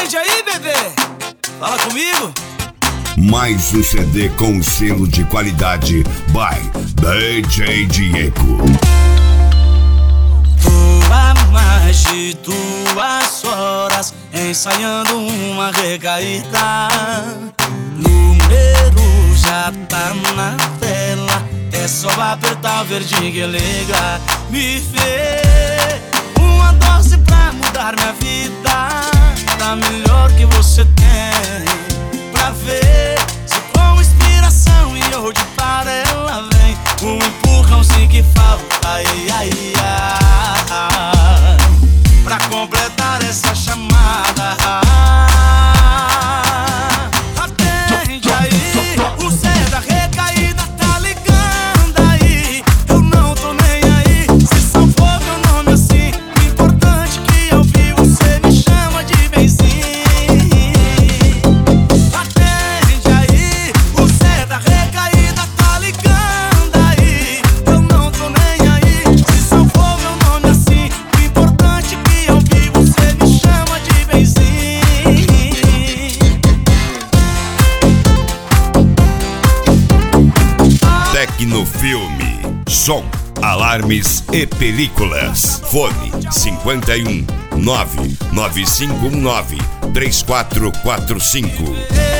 Atende aí, bebê. Fala comigo. Mais um CD com selo de qualidade by DJ Diego. Tô há mais de 2 horas ensaiando uma recaída. Número já tá na tela, é só apertar o verdinho que liga. Me vê uma dose pra mudar minha vida, tá melhor que você tem, pra ver se com inspiração e eu de para ela vem. Um empurrãozinho que falta, ai, ai, ai, pra completar essa chamada. Atende aí, o Zé da recaída tá ligando aí. Eu não tô nem aí, se salvou meu nome assim. O importante que eu vi, você me chama de benzinho. Atende aí, o Zé da recaída tá ligando aí. Eu não tô nem aí, se salvou meu nome assim. O importante que eu vi, você me chama de benzinho. Tecnofilme, som, alarmes e películas. Fone 51 99519 3445.